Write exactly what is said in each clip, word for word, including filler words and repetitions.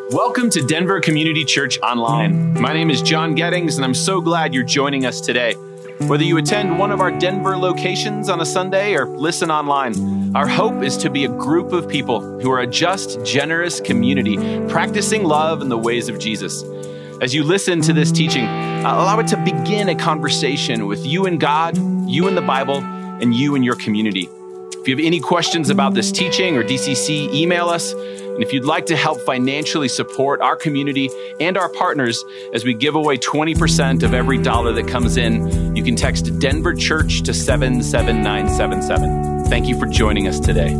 Welcome to Denver Community Church Online. My name is John Gettings, and I'm so glad you're joining us today. Whether you attend one of our Denver locations on a Sunday or listen online, our hope is to be a group of people who are a just, generous community, practicing love in the ways of Jesus. As you listen to this teaching, allow it to begin a conversation with you and God, you and the Bible, and you and your community. If you have any questions about this teaching or D C C, email us. And if you'd like to help financially support our community and our partners as we give away twenty percent of every dollar that comes in, you can text Denver Church to seven seven nine seven seven. Thank you for joining us today.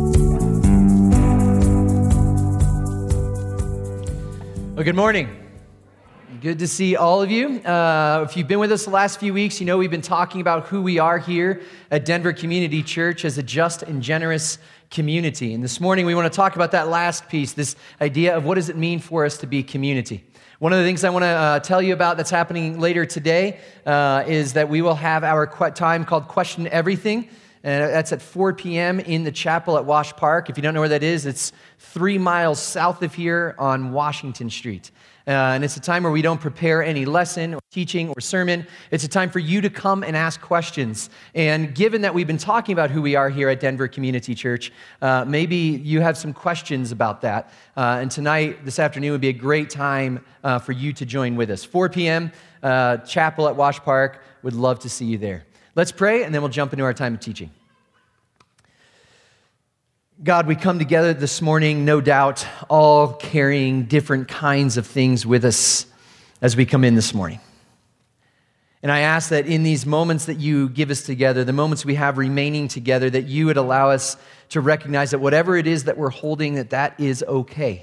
Well, good morning. Good to see all of you. Uh, if you've been with us the last few weeks, you know we've been talking about who we are here at Denver Community Church as a just and generous community. And this morning we want to talk about that last piece, this idea of what does it mean for us to be community. One of the things I want to uh, tell you about that's happening later today uh, is that we will have our qu- time called Question Everything. And that's at four p.m. in the chapel at Wash Park. If you don't know where that is, it's three miles south of here on Washington Street. Uh, and it's a time where we don't prepare any lesson or teaching or sermon. It's a time for you to come and ask questions. And given that we've been talking about who we are here at Denver Community Church, uh, maybe you have some questions about that. Uh, and tonight, this afternoon, would be a great time uh, for you to join with us. four p.m., uh, chapel at Wash Park. Would love to see you there. Let's pray, and then we'll jump into our time of teaching. God, we come together this morning, no doubt, all carrying different kinds of things with us as we come in this morning. And I ask that in these moments that you give us together, the moments we have remaining together, that you would allow us to recognize that whatever it is that we're holding, that that is okay.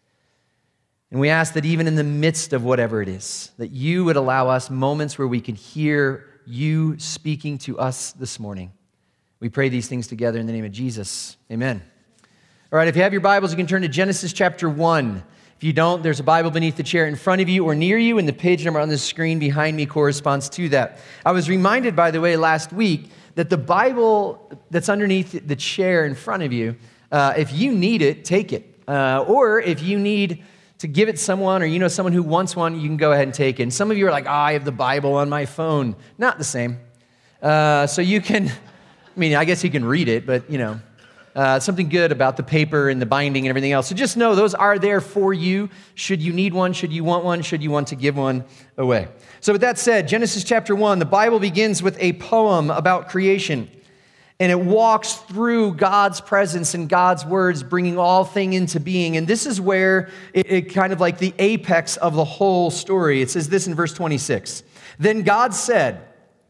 And we ask that even in the midst of whatever it is, that you would allow us moments where we can hear you speaking to us this morning. We pray these things together in the name of Jesus. Amen. All right, if you have your Bibles, you can turn to Genesis chapter one. If you don't, there's a Bible beneath the chair in front of you or near you, and the page number on the screen behind me corresponds to that. I was reminded, by the way, last week that the Bible that's underneath the chair in front of you, uh, if you need it, take it. Uh, or if you need to give it someone, or you know someone who wants one, you can go ahead and take it. And some of you are like, oh, I have the Bible on my phone. Not the same. Uh, so you can... I mean, I guess you can read it, but, you know, uh, something good about the paper and the binding and everything else. So just know those are there for you. Should you need one, should you want one, should you want to give one away. So with that said, Genesis chapter one, the Bible begins with a poem about creation. And it walks through God's presence and God's words, bringing all things into being. And this is where it, it kind of like the apex of the whole story. It says this in verse twenty-six. Then God said,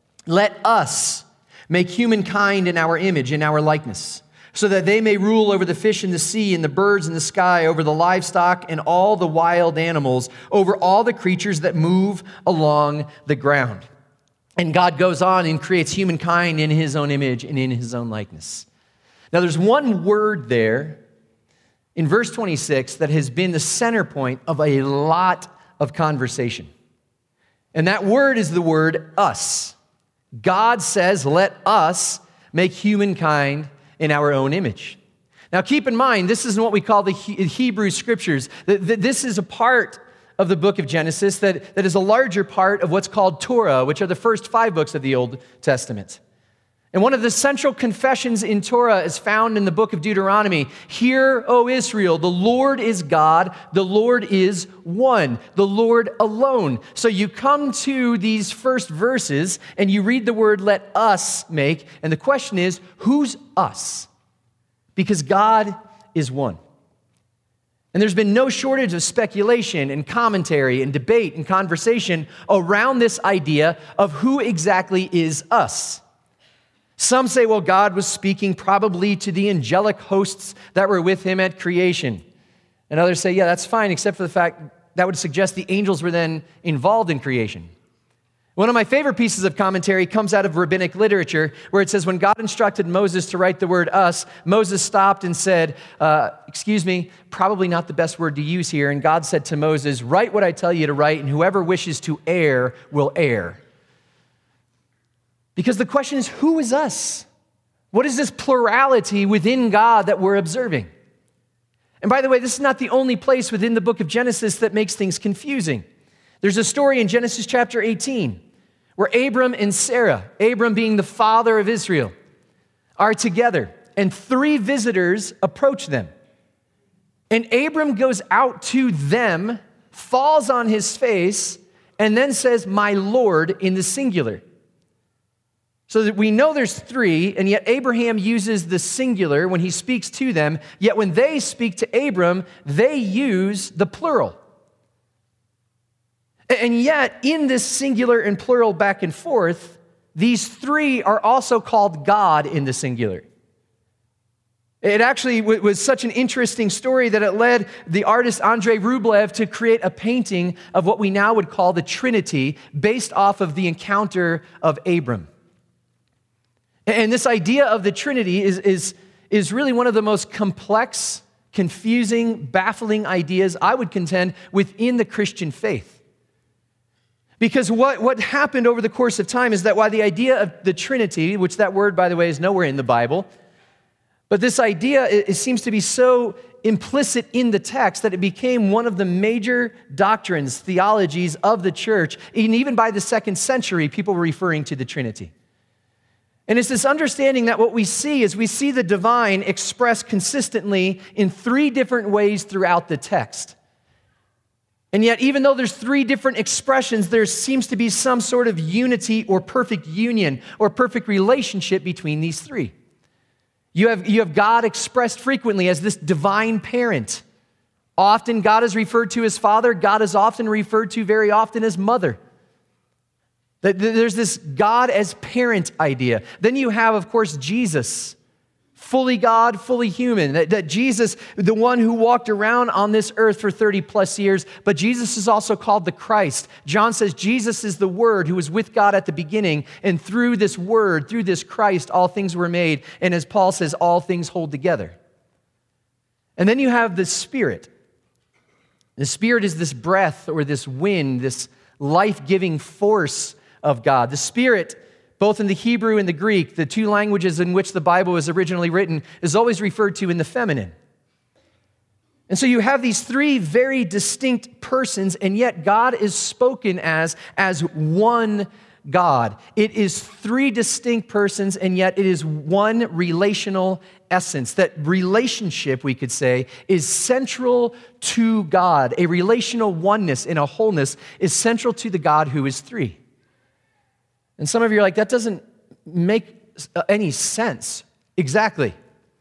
let us make humankind in our image, in our likeness, so that they may rule over the fish in the sea and the birds in the sky, over the livestock and all the wild animals, over all the creatures that move along the ground. And God goes on and creates humankind in his own image and in his own likeness. Now there's one word there in verse twenty-six that has been the center point of a lot of conversation. And that word is the word us. God says, let us make humankind in our own image. Now, keep in mind, this is what we call the Hebrew Scriptures. This is a part of the book of Genesis that, that is a larger part of what's called Torah, which are the first five books of the Old Testament. And one of the central confessions in Torah is found in the book of Deuteronomy. Hear, O Israel, the Lord is God, the Lord is one, the Lord alone. So you come to these first verses and you read the word, let us make, and the question is, who's us? Because God is one. And there's been no shortage of speculation and commentary and debate and conversation around this idea of who exactly is us. Some say, well, God was speaking probably to the angelic hosts that were with him at creation. And others say, yeah, that's fine, except for the fact that would suggest the angels were then involved in creation. One of my favorite pieces of commentary comes out of rabbinic literature, where it says, when God instructed Moses to write the word us, Moses stopped and said, uh, excuse me, probably not the best word to use here. And God said to Moses, write what I tell you to write, and whoever wishes to err will err. Because the question is, who is us? What is this plurality within God that we're observing? And by the way, this is not the only place within the book of Genesis that makes things confusing. There's a story in Genesis chapter eighteen where Abram and Sarah, Abram being the father of Israel, are together, and three visitors approach them. And Abram goes out to them, falls on his face, and then says, "My Lord," in the singular. So that we know there's three, and yet Abraham uses the singular when he speaks to them, yet when they speak to Abram, they use the plural. And yet, in this singular and plural back and forth, these three are also called God in the singular. It actually was such an interesting story that it led the artist Andrei Rublev to create a painting of what we now would call the Trinity based off of the encounter of Abram. And this idea of the Trinity is, is, is really one of the most complex, confusing, baffling ideas, I would contend, within the Christian faith. Because what, what happened over the course of time is that while the idea of the Trinity, which that word, by the way, is nowhere in the Bible, but this idea it, it seems to be so implicit in the text that it became one of the major doctrines, theologies of the church, and even by the second century, people were referring to the Trinity. And it's this understanding that what we see is we see the divine expressed consistently in three different ways throughout the text. And yet, even though there's three different expressions, there seems to be some sort of unity or perfect union or perfect relationship between these three. You have, you have God expressed frequently as this divine parent. Often God is referred to as Father. God is often referred to very often as Mother. There's this God as parent idea. Then you have, of course, Jesus, fully God, fully human. That, that Jesus, the one who walked around on this earth for thirty plus years, but Jesus is also called the Christ. John says Jesus is the Word who was with God at the beginning, and through this Word, through this Christ, all things were made. And as Paul says, all things hold together. And then you have the Spirit. The Spirit is this breath or this wind, this life-giving force of God. The Spirit, both in the Hebrew and the Greek, the two languages in which the Bible was originally written, is always referred to in the feminine. And so you have these three very distinct persons, and yet God is spoken as, as one God. It is three distinct persons, and yet it is one relational essence. That relationship, we could say, is central to God. A relational oneness in a wholeness is central to the God who is three. And some of you are like, that doesn't make any sense. Exactly.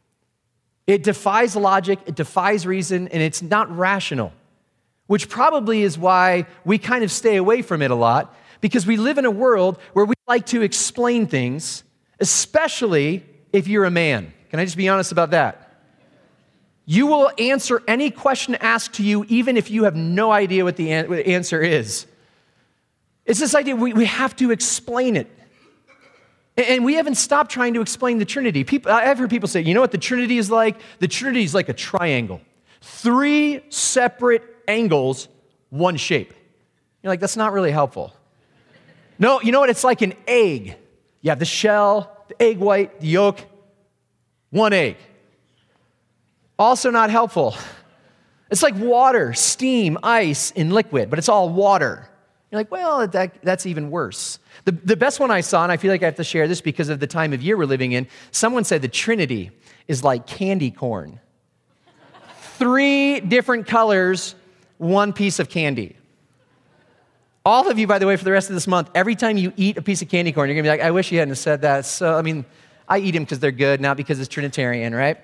It defies logic, it defies reason, and it's not rational, which probably is why we kind of stay away from it a lot, because we live in a world where we like to explain things, especially if you're a man. Can I just be honest about that? You will answer any question asked to you, even if you have no idea what the answer is. It's this idea we, we have to explain it. And we haven't stopped trying to explain the Trinity. People, I've heard people say, you know what the Trinity is like? The Trinity is like a triangle. Three separate angles, one shape. You're like, that's not really helpful. No, you know what? It's like an egg. You have the shell, the egg white, the yolk, one egg. Also not helpful. It's like water, steam, ice, and liquid, but it's all water. You're like, well, that, that's even worse. The, the best one I saw, and I feel like I have to share this because of the time of year we're living in, someone said the Trinity is like candy corn. Three different colors, one piece of candy. All of you, by the way, for the rest of this month, every time you eat a piece of candy corn, you're going to be like, I wish you hadn't said that. So, I mean, I eat them because they're good, not because it's Trinitarian, right?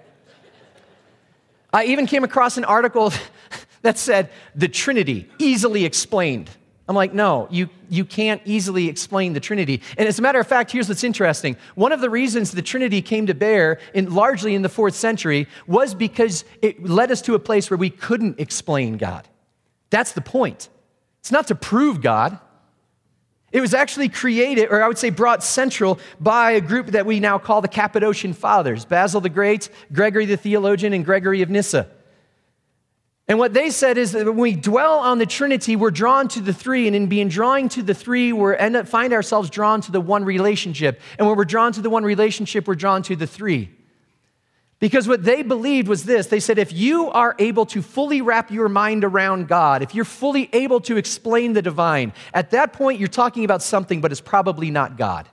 I even came across an article that said, the Trinity, easily explained. I'm like, no, you, you can't easily explain the Trinity. And as a matter of fact, here's what's interesting. One of the reasons the Trinity came to bear, in, largely in the fourth century, was because it led us to a place where we couldn't explain God. That's the point. It's not to prove God. It was actually created, or I would say brought central, by a group that we now call the Cappadocian Fathers, Basil the Great, Gregory the Theologian, and Gregory of Nyssa. And what they said is that when we dwell on the Trinity, we're drawn to the three, and in being drawing to the three, we end up find ourselves drawn to the one relationship. And when we're drawn to the one relationship, we're drawn to the three. Because what they believed was this. They said, if you are able to fully wrap your mind around God, if you're fully able to explain the divine, at that point you're talking about something, but it's probably not God.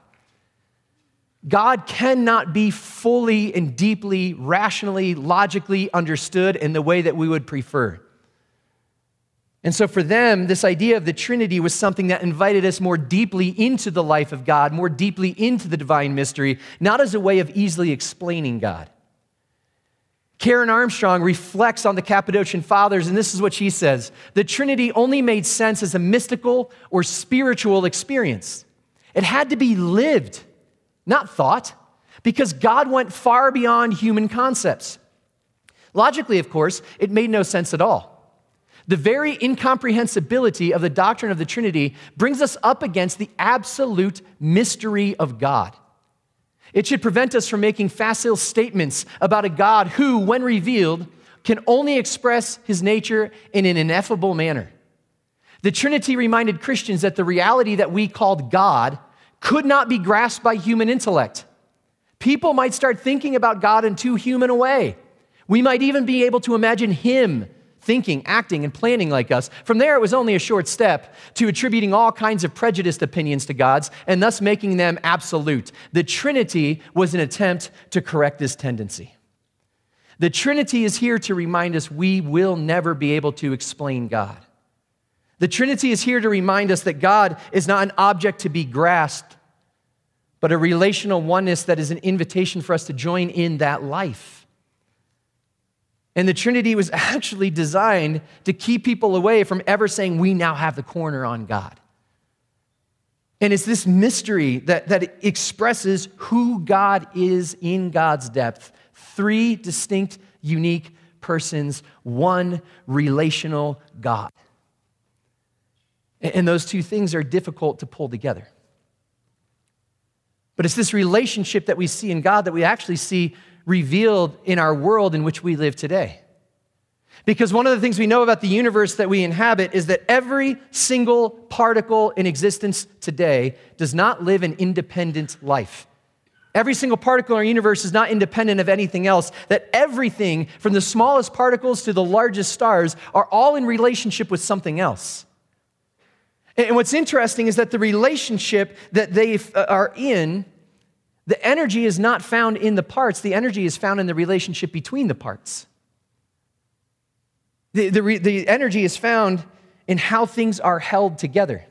God cannot be fully and deeply, rationally, logically understood in the way that we would prefer. And so for them, this idea of the Trinity was something that invited us more deeply into the life of God, more deeply into the divine mystery, not as a way of easily explaining God. Karen Armstrong reflects on the Cappadocian Fathers, and this is what she says. The Trinity only made sense as a mystical or spiritual experience. It had to be lived, not thought, because God went far beyond human concepts. Logically, of course, it made no sense at all. The very incomprehensibility of the doctrine of the Trinity brings us up against the absolute mystery of God. It should prevent us from making facile statements about a God who, when revealed, can only express his nature in an ineffable manner. The Trinity reminded Christians that the reality that we called God could not be grasped by human intellect. People might start thinking about God in too human a way. We might even be able to imagine him thinking, acting, and planning like us. From there, it was only a short step to attributing all kinds of prejudiced opinions to God's and thus making them absolute. The Trinity was an attempt to correct this tendency. The Trinity is here to remind us we will never be able to explain God. The Trinity is here to remind us that God is not an object to be grasped, but a relational oneness that is an invitation for us to join in that life. And the Trinity was actually designed to keep people away from ever saying, we now have the corner on God. And it's this mystery that, that expresses who God is in God's depth. Three distinct, unique persons, one relational God. And those two things are difficult to pull together. But it's this relationship that we see in God that we actually see revealed in our world in which we live today. Because one of the things we know about the universe that we inhabit is that every single particle in existence today does not live an independent life. Every single particle in our universe is not independent of anything else, that everything from the smallest particles to the largest stars are all in relationship with something else. And what's interesting is that the relationship that they are in, the energy is not found in the parts. The energy is found in the relationship between the parts. The, the, the energy is found in how things are held together.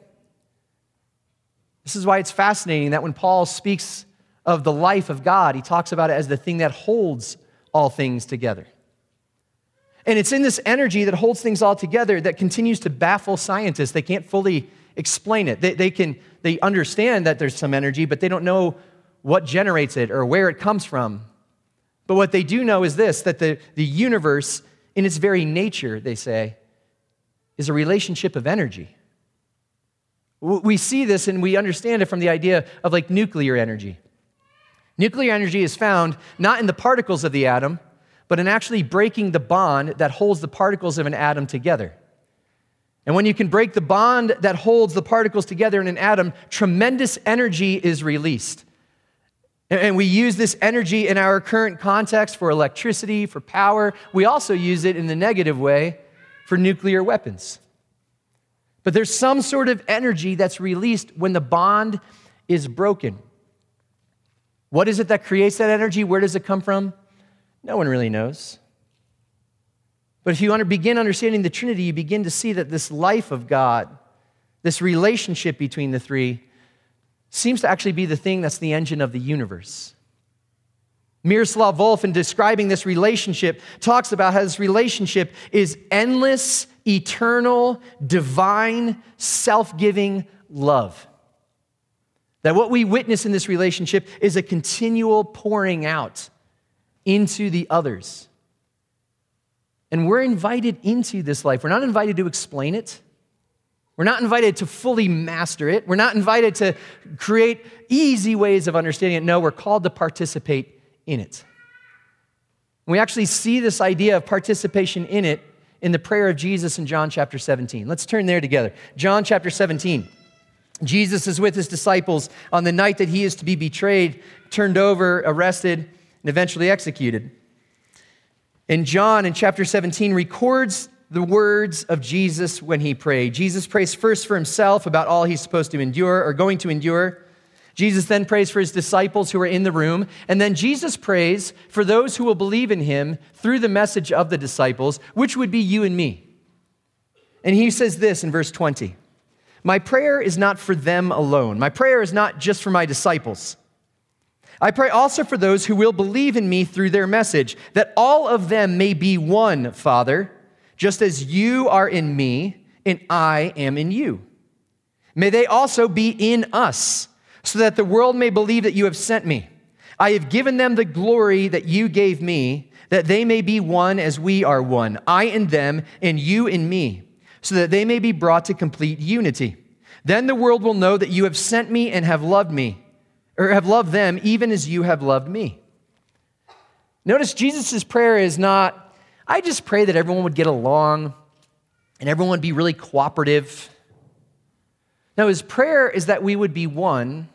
This is why it's fascinating that when Paul speaks of the life of God, he talks about it as the thing that holds all things together. And it's in this energy that holds things all together that continues to baffle scientists. They can't fully explain it. They, they can they understand that there's some energy, but they don't know what generates it or where it comes from. But what they do know is this, that the, the universe, in its very nature, they say, is a relationship of energy. We see this and we understand it from the idea of like nuclear energy. Nuclear energy is found not in the particles of the atom, but in actually breaking the bond that holds the particles of an atom together. And when you can break the bond that holds the particles together in an atom, tremendous energy is released. And we use this energy in our current context for electricity, for power. We also use it in the negative way for nuclear weapons. But there's some sort of energy that's released when the bond is broken. What is it that creates that energy? Where does it come from? No one really knows. But if you begin understanding the Trinity, you begin to see that this life of God, this relationship between the three, seems to actually be the thing that's the engine of the universe. Miroslav Volf, in describing this relationship, talks about how this relationship is endless, eternal, divine, self-giving love. That what we witness in this relationship is a continual pouring out into the others. And we're invited into this life. We're not invited to explain it. We're not invited to fully master it. We're not invited to create easy ways of understanding it. No, we're called to participate in it. We actually see this idea of participation in it in the prayer of Jesus in John chapter seventeen. Let's turn there together. John chapter seventeen. Jesus is with his disciples on the night that he is to be betrayed, turned over, arrested, and eventually executed. And John in chapter seventeen records the words of Jesus when he prayed. Jesus prays first for himself about all he's supposed to endure or going to endure. Jesus then prays for his disciples who are in the room. And then Jesus prays for those who will believe in him through the message of the disciples, which would be you and me. And he says this in verse twenty, "My prayer is not for them alone. My prayer is not just for my disciples. I pray also for those who will believe in me through their message, that all of them may be one, Father, just as you are in me and I am in you. May they also be in us, so that the world may believe that you have sent me. I have given them the glory that you gave me, that they may be one as we are one, I and them and you and me, so that they may be brought to complete unity. Then the world will know that you have sent me and have loved me, or have loved them even as you have loved me." Notice Jesus' prayer is not, I just pray that everyone would get along and everyone would be really cooperative. No, his prayer is that we would be one,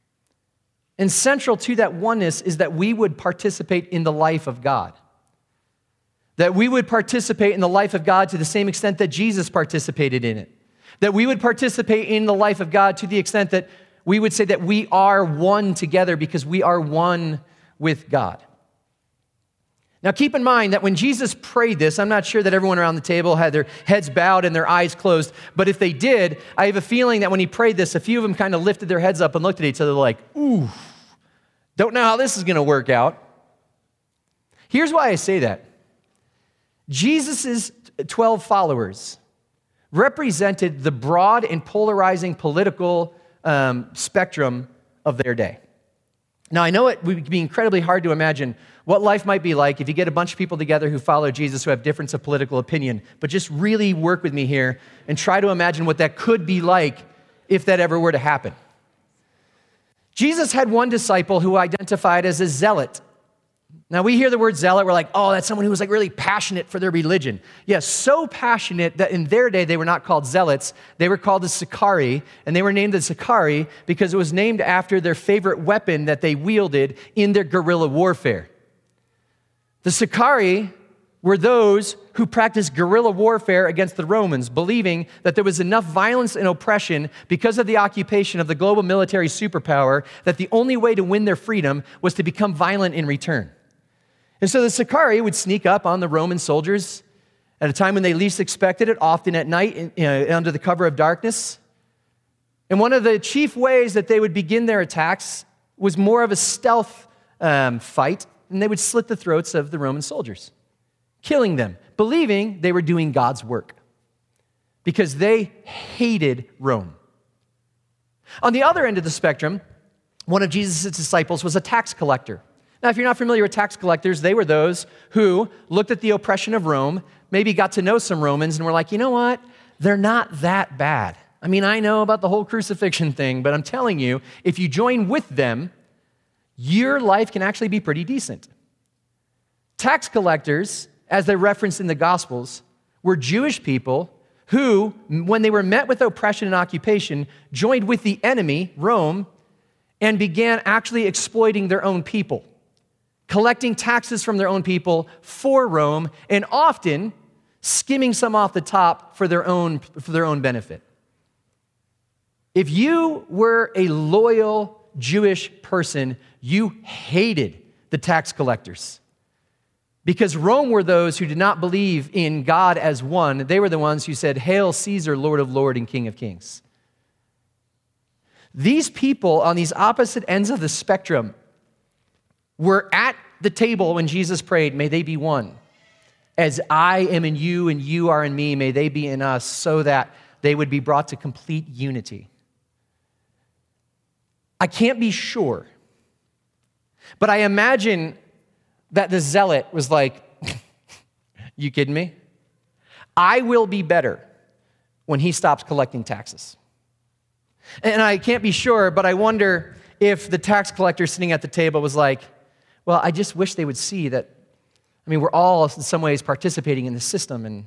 and central to that oneness is that we would participate in the life of God. That we would participate in the life of God to the same extent that Jesus participated in it. That we would participate in the life of God to the extent that we would say that we are one together because we are one with God. Now keep in mind that when Jesus prayed this, I'm not sure that everyone around the table had their heads bowed and their eyes closed, but if they did, I have a feeling that when he prayed this, a few of them kind of lifted their heads up and looked at each other like, ooh, don't know how this is going to work out. Here's why I say that. Jesus' twelve followers represented the broad and polarizing political um, spectrum of their day. Now, I know it would be incredibly hard to imagine what life might be like if you get a bunch of people together who follow Jesus who have difference of political opinion, but just really work with me here and try to imagine what that could be like if that ever were to happen. Jesus had one disciple who identified as a zealot. Now, we hear the word zealot, we're like, oh, that's someone who was like really passionate for their religion. Yes, so passionate that in their day, they were not called zealots. They were called the Sicarii, and they were named the Sicarii because it was named after their favorite weapon that they wielded in their guerrilla warfare. The Sicarii were those who practiced guerrilla warfare against the Romans, believing that there was enough violence and oppression because of the occupation of the global military superpower that the only way to win their freedom was to become violent in return. And so the Sicarii would sneak up on the Roman soldiers at a time when they least expected it, often at night uh, under the cover of darkness. And one of the chief ways that they would begin their attacks was more of a stealth um, fight, and they would slit the throats of the Roman soldiers, killing them, believing they were doing God's work because they hated Rome. On the other end of the spectrum, one of Jesus' disciples was a tax collector. Now, if you're not familiar with tax collectors, they were those who looked at the oppression of Rome, maybe got to know some Romans, and were like, you know what? They're not that bad. I mean, I know about the whole crucifixion thing, but I'm telling you, if you join with them, your life can actually be pretty decent. Tax collectors, as they're referenced in the Gospels, were Jewish people who, when they were met with oppression and occupation, joined with the enemy, Rome, and began actually exploiting their own people, collecting taxes from their own people for Rome, and often skimming some off the top for their own, for their own benefit. If you were a loyal Jewish person, you hated the tax collectors. Because Rome were those who did not believe in God as one. They were the ones who said, "Hail Caesar, Lord of Lords and King of Kings." These people on these opposite ends of the spectrum were at the table when Jesus prayed, "May they be one. As I am in you and you are in me, may they be in us," so that they would be brought to complete unity. I can't be sure, but I imagine that the zealot was like, you kidding me? I will be better when he stops collecting taxes. And I can't be sure, but I wonder if the tax collector sitting at the table was like, well, I just wish they would see that, I mean, we're all in some ways participating in the system. And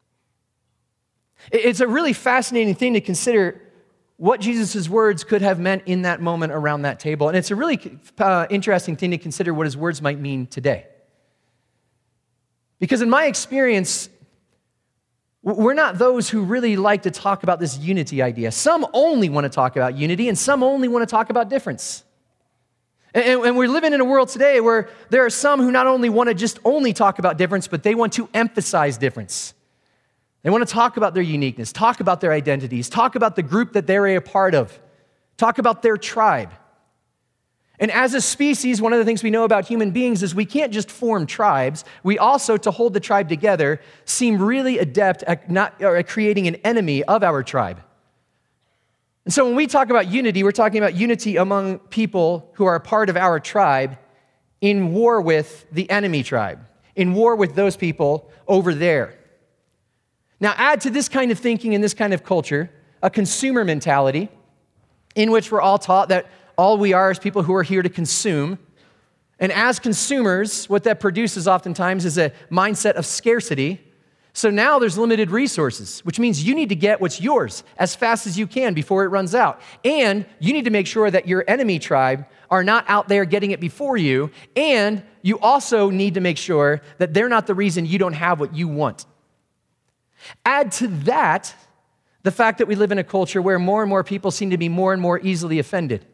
it's a really fascinating thing to consider what Jesus' words could have meant in that moment around that table. And it's a really uh, interesting thing to consider what his words might mean today. Because in my experience, we're not those who really like to talk about this unity idea. Some only want to talk about unity, and some only want to talk about difference. And, and we're living in a world today where there are some who not only want to just only talk about difference, but they want to emphasize difference. They want to talk about their uniqueness, talk about their identities, talk about the group that they're a part of, talk about their tribe. And as a species, one of the things we know about human beings is we can't just form tribes. We also, to hold the tribe together, seem really adept at, not, or at creating an enemy of our tribe. And so when we talk about unity, we're talking about unity among people who are a part of our tribe in war with the enemy tribe, in war with those people over there. Now, add to this kind of thinking and this kind of culture a consumer mentality in which we're all taught that all we are is people who are here to consume. And as consumers, what that produces oftentimes is a mindset of scarcity. So now there's limited resources, which means you need to get what's yours as fast as you can before it runs out. And you need to make sure that your enemy tribe are not out there getting it before you. And you also need to make sure that they're not the reason you don't have what you want. Add to that the fact that we live in a culture where more and more people seem to be more and more easily offended.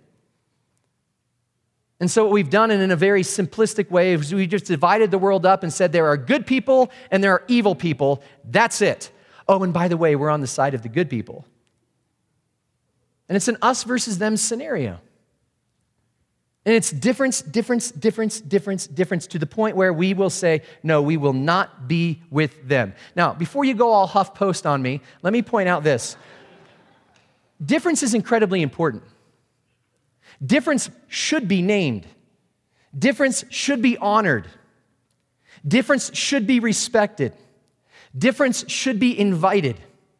And so what we've done in a very simplistic way is we just divided the world up and said there are good people and there are evil people. That's it. Oh, and by the way, we're on the side of the good people. And it's an us versus them scenario. And it's difference, difference, difference, difference, difference to the point where we will say, no, we will not be with them. Now, before you go all HuffPost on me, let me point out this. Difference is incredibly important. Difference should be named. Difference should be honored. Difference should be respected. Difference should be invited.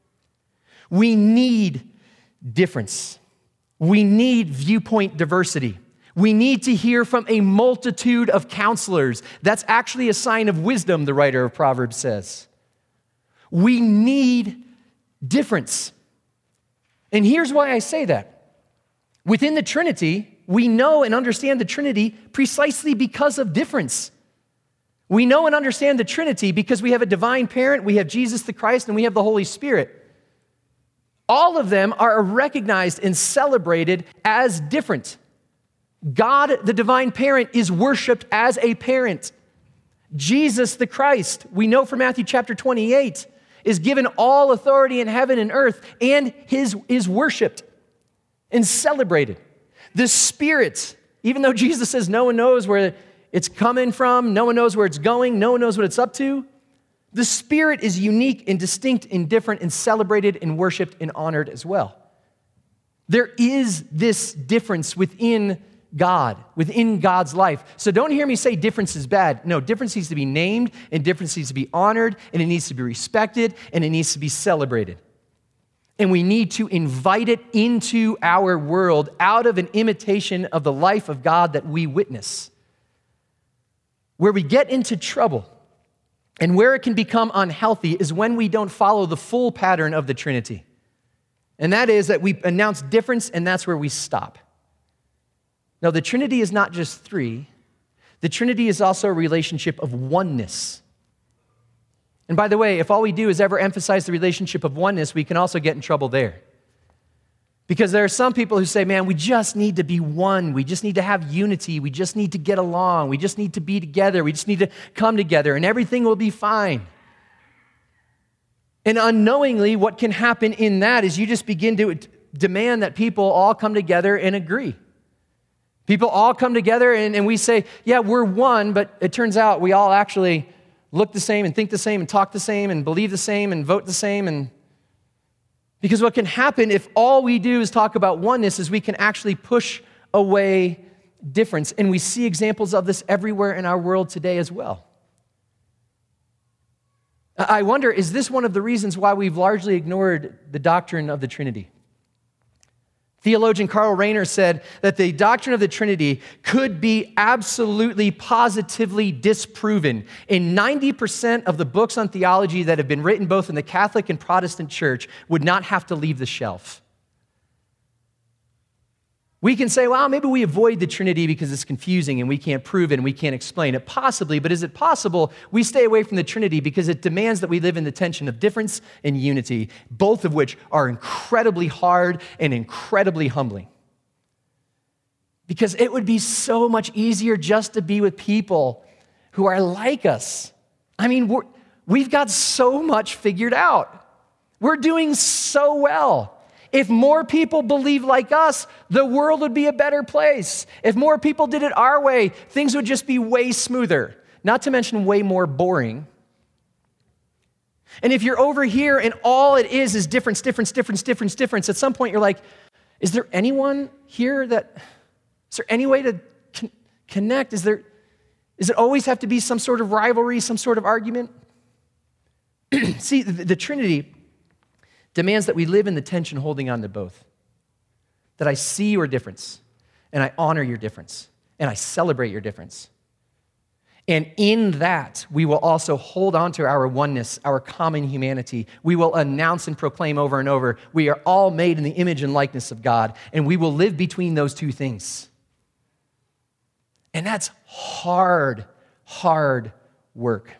We need difference. We need viewpoint diversity. We need to hear from a multitude of counselors. That's actually a sign of wisdom, the writer of Proverbs says. We need difference. And here's why I say that. Within the Trinity, we know and understand the Trinity precisely because of difference. We know and understand the Trinity because we have a divine parent, we have Jesus the Christ, and we have the Holy Spirit. All of them are recognized and celebrated as different. God, the divine parent, is worshiped as a parent. Jesus the Christ, we know from Matthew chapter twenty-eight, is given all authority in heaven and earth, and his is worshiped and celebrated. The Spirit, even though Jesus says no one knows where it's coming from, no one knows where it's going, no one knows what it's up to, the Spirit is unique and distinct and different and celebrated and worshiped and honored as well. There is this difference within God, within God's life. So don't hear me say difference is bad. No, difference needs to be named, and difference needs to be honored, and it needs to be respected, and it needs to be celebrated. And we need to invite it into our world out of an imitation of the life of God that we witness. Where we get into trouble and where it can become unhealthy is when we don't follow the full pattern of the Trinity. And that is that we announce difference, and that's where we stop. Now, the Trinity is not just three. The Trinity is also a relationship of oneness. And by the way, if all we do is ever emphasize the relationship of oneness, we can also get in trouble there. Because there are some people who say, man, we just need to be one. We just need to have unity. We just need to get along. We just need to be together. We just need to come together, and everything will be fine. And unknowingly, what can happen in that is you just begin to demand that people all come together and agree. People all come together and, and we say, yeah, we're one, but it turns out we all actually look the same and think the same and talk the same and believe the same and vote the same. And because what can happen if all we do is talk about oneness is we can actually push away difference. And we see examples of this everywhere in our world today as well. I wonder, is this one of the reasons why we've largely ignored the doctrine of the Trinity? Theologian Karl Rahner said that the doctrine of the Trinity could be absolutely, positively disproven in ninety percent of the books on theology that have been written both in the Catholic and Protestant church would not have to leave the shelf. We can say, well, maybe we avoid the Trinity because it's confusing and we can't prove it and we can't explain it. Possibly, but is it possible we stay away from the Trinity because it demands that we live in the tension of difference and unity, both of which are incredibly hard and incredibly humbling? Because it would be so much easier just to be with people who are like us. I mean, we're, we've got so much figured out. We're doing so well. If more people believe like us, the world would be a better place. If more people did it our way, things would just be way smoother, not to mention way more boring. And if you're over here and all it is is difference, difference, difference, difference, difference, at some point you're like, is there anyone here that, is there any way to con- connect? Is there, does it always have to be some sort of rivalry, some sort of argument? See, the, the Trinity demands that we live in the tension holding on to both. That I see your difference, and I honor your difference, and I celebrate your difference. And in that, we will also hold on to our oneness, our common humanity. We will announce and proclaim over and over, we are all made in the image and likeness of God, and we will live between those two things. And that's hard, hard work.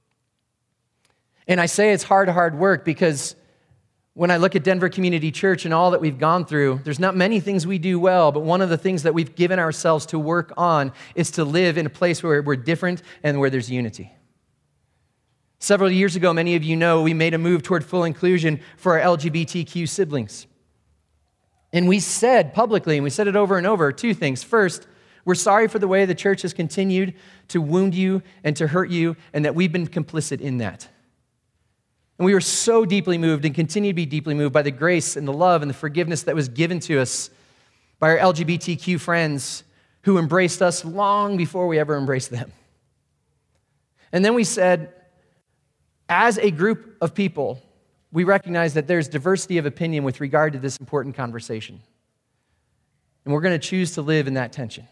And I say it's hard, hard work because when I look at Denver Community Church and all that we've gone through, there's not many things we do well, but one of the things that we've given ourselves to work on is to live in a place where we're different and where there's unity. Several years ago, many of you know, we made a move toward full inclusion for our L G B T Q siblings. And we said publicly, and we said it over and over, two things. First, we're sorry for the way the church has continued to wound you and to hurt you, and that we've been complicit in that. And we were so deeply moved and continue to be deeply moved by the grace and the love and the forgiveness that was given to us by our L G B T Q friends who embraced us long before we ever embraced them. And then we said, as a group of people, we recognize that there's diversity of opinion with regard to this important conversation. And we're going to choose to live in that tension.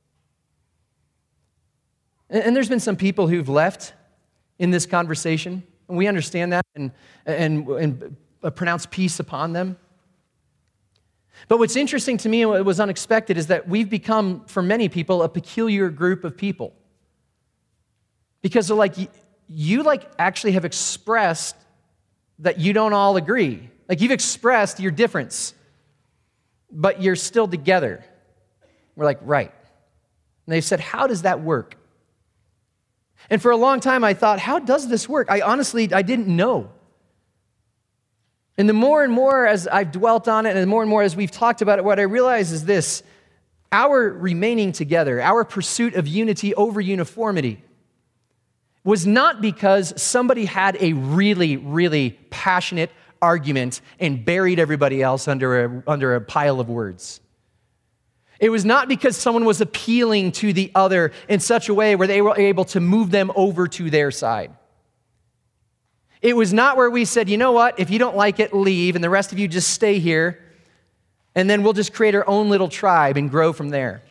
And there's been some people who've left in this conversation. And we understand that and, and, and pronounce peace upon them. But what's interesting to me and what was unexpected is that we've become, for many people, a peculiar group of people. Because they're like, you like actually have expressed that you don't all agree. Like you've expressed your difference, but you're still together. We're like, right. And they said, how does that work? And for a long time, I thought, how does this work? I honestly, I didn't know. And the more and more as I've dwelt on it, and the more and more as we've talked about it, what I realize is this: our remaining together, our pursuit of unity over uniformity, was not because somebody had a really, really passionate argument and buried everybody else under a, under a pile of words. It was not because someone was appealing to the other in such a way where they were able to move them over to their side. It was not where we said, you know what, if you don't like it, leave, and the rest of you just stay here, and then we'll just create our own little tribe and grow from there.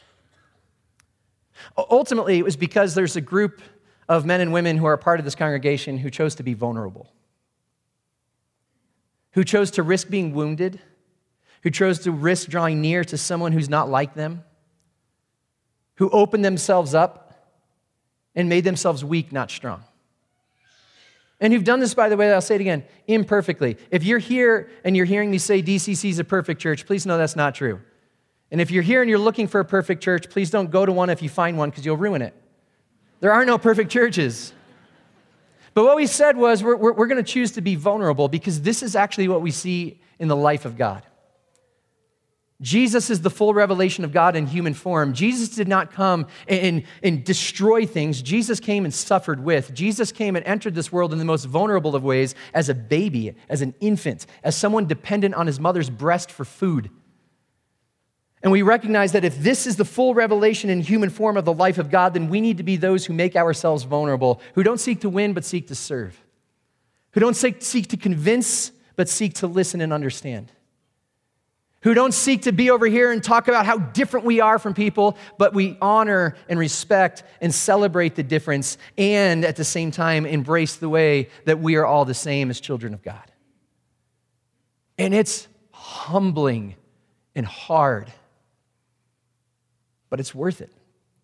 Ultimately, it was because there's a group of men and women who are part of this congregation who chose to be vulnerable, who chose to risk being wounded, who chose to risk drawing near to someone who's not like them, who opened themselves up and made themselves weak, not strong. And who've done this, by the way, I'll say it again, imperfectly. If you're here and you're hearing me say D C C is a perfect church, please know that's not true. And if you're here and you're looking for a perfect church, please don't go to one if you find one because you'll ruin it. There are no perfect churches. But what we said was we're, we're, we're going to choose to be vulnerable because this is actually what we see in the life of God. Jesus is the full revelation of God in human form. Jesus did not come and, and destroy things. Jesus came and suffered with. Jesus came and entered this world in the most vulnerable of ways as a baby, as an infant, as someone dependent on his mother's breast for food. And we recognize that if this is the full revelation in human form of the life of God, then we need to be those who make ourselves vulnerable, who don't seek to win but seek to serve, who don't seek, seek to convince but seek to listen and understand, who don't seek to be over here and talk about how different we are from people, but we honor and respect and celebrate the difference and at the same time embrace the way that we are all the same as children of God. And it's humbling and hard. but it's worth it.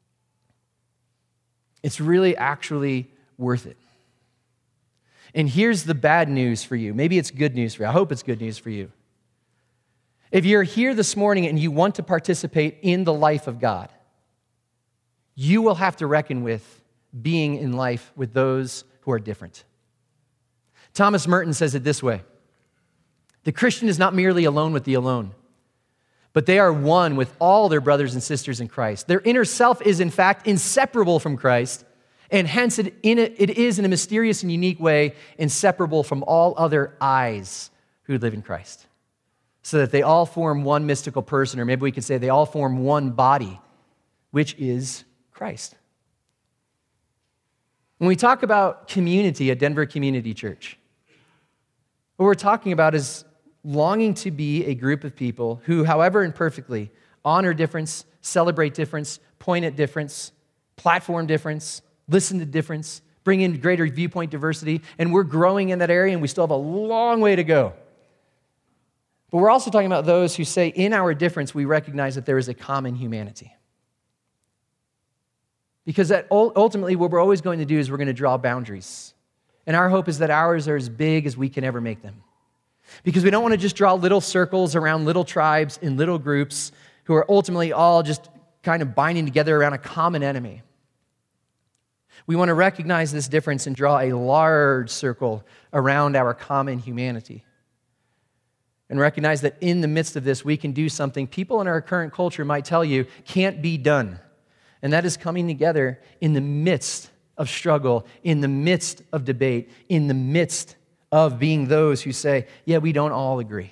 It's really actually worth it. And here's the bad news for you. Maybe it's good news for you. I hope it's good news for you. If you're here this morning and you want to participate in the life of God, you will have to reckon with being in life with those who are different. Thomas Merton says it this way: the Christian is not merely alone with the alone, but they are one with all their brothers and sisters in Christ. Their inner self is, in fact, inseparable from Christ, and hence it, in a, it is, in a mysterious and unique way, inseparable from all other I's who live in Christ. So that they all form one mystical person, or maybe we could say they all form one body, which is Christ. When we talk about community at Denver Community Church, what we're talking about is longing to be a group of people who, however imperfectly, honor difference, celebrate difference, point at difference, platform difference, listen to difference, bring in greater viewpoint diversity, and we're growing in that area, and we still have a long way to go. But we're also talking about those who say, in our difference, we recognize that there is a common humanity. Because that ultimately, what we're always going to do is we're going to draw boundaries. And our hope is that ours are as big as we can ever make them. Because we don't want to just draw little circles around little tribes and little groups who are ultimately all just kind of binding together around a common enemy. We want to recognize this difference and draw a large circle around our common humanity. And recognize that in the midst of this, we can do something people in our current culture might tell you can't be done. And that is coming together in the midst of struggle, in the midst of debate, in the midst of being those who say, yeah, we don't all agree.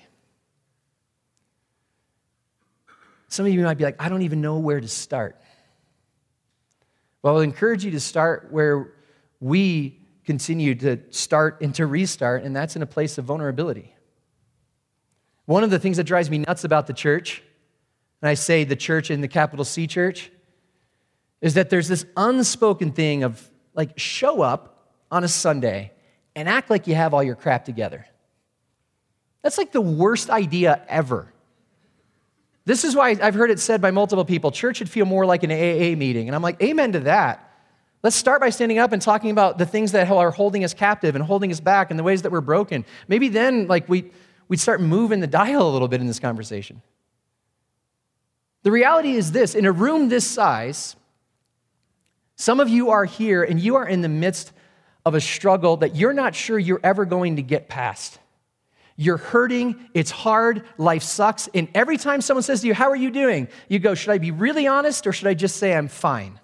Some of you might be like, I don't even know where to start. Well, I'll encourage you to start where we continue to start and to restart, and that's in a place of vulnerability. One of the things that drives me nuts about the church, and I say the church in the capital C church, is that there's this unspoken thing of, like, show up on a Sunday and act like you have all your crap together. That's like the worst idea ever. This is why I've heard it said by multiple people, church should feel more like an A A meeting. And I'm like, amen to that. Let's start by standing up and talking about the things that are holding us captive and holding us back and the ways that we're broken. Maybe then, like, we, we'd start moving the dial a little bit in this conversation. The reality is this: in a room this size, some of you are here and you are in the midst of a struggle that you're not sure you're ever going to get past. You're hurting, it's hard, life sucks, and every time someone says to you, how are you doing? You go, should I be really honest or should I just say I'm fine?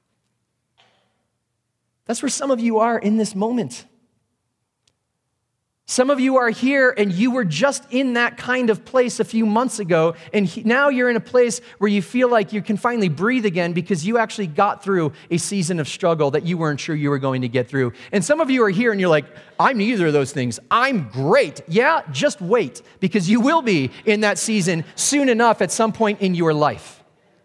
That's where some of you are in this moment. Some of you are here and you were just in that kind of place a few months ago, and he, now you're in a place where you feel like you can finally breathe again because you actually got through a season of struggle that you weren't sure you were going to get through. And some of you are here and you're like, I'm neither of those things. I'm great. Yeah, just wait, because you will be in that season soon enough at some point in your life.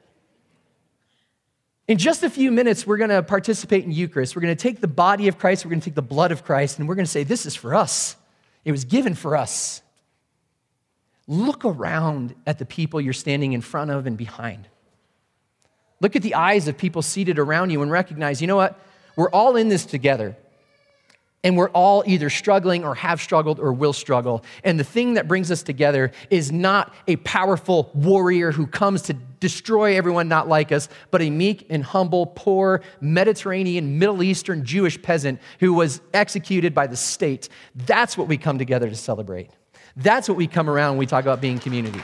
In just a few minutes, we're going to participate in Eucharist. We're going to take the body of Christ, we're going to take the blood of Christ, and we're going to say, this is for us. It was given for us. Look around at the people you're standing in front of and behind. Look at the eyes of people seated around you and recognize, you know what? We're all in this together. And we're all either struggling or have struggled or will struggle. And the thing that brings us together is not a powerful warrior who comes to destroy everyone not like us, but a meek and humble, poor, Mediterranean, Middle Eastern Jewish peasant who was executed by the state. That's what we come together to celebrate. That's what we come around when we talk about being community.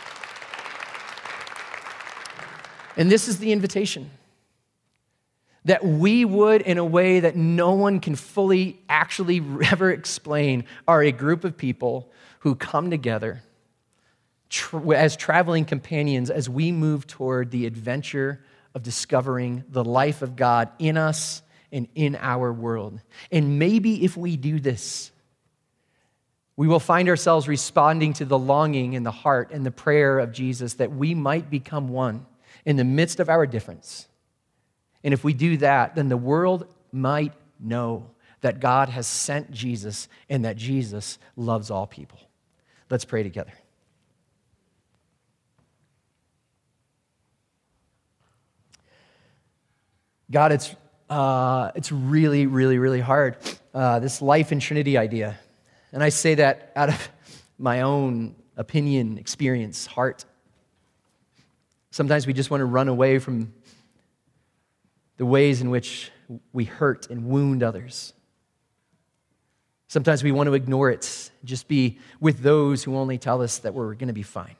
And this is the invitation. That we would, in a way that no one can fully actually ever explain, are a group of people who come together tra- as traveling companions as we move toward the adventure of discovering the life of God in us and in our world. And maybe if we do this, we will find ourselves responding to the longing in the heart and the prayer of Jesus that we might become one in the midst of our difference. And if we do that, then the world might know that God has sent Jesus and that Jesus loves all people. Let's pray together. God, it's, uh, it's really, really, really hard, uh, this life in Trinity idea. And I say that out of my own opinion, experience, heart. Sometimes we just want to run away from the ways in which we hurt and wound others. Sometimes we want to ignore it, just be with those who only tell us that we're going to be fine.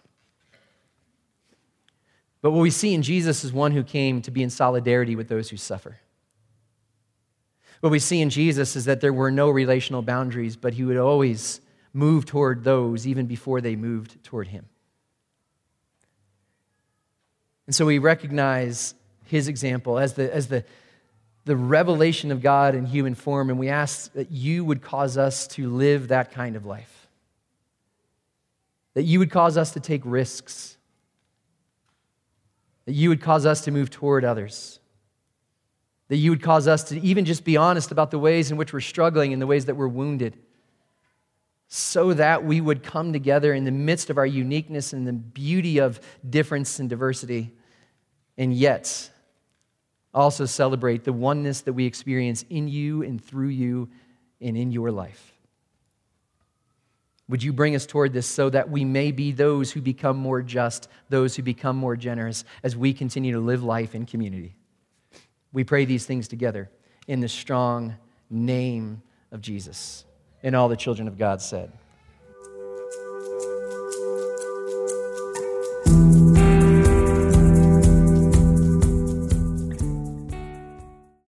But what we see in Jesus is one who came to be in solidarity with those who suffer. What we see in Jesus is that there were no relational boundaries, but he would always move toward those even before they moved toward him. And so we recognize his example as the, as the, the revelation of God in human form, and we ask that you would cause us to live that kind of life. That you would cause us to take risks. That you would cause us to move toward others. That you would cause us to even just be honest about the ways in which we're struggling and the ways that we're wounded, so that we would come together in the midst of our uniqueness and the beauty of difference and diversity, and yet also celebrate the oneness that we experience in you and through you and in your life. Would you bring us toward this so that we may be those who become more just, those who become more generous as we continue to live life in community? We pray these things together in the strong name of Jesus. And all the children of God said,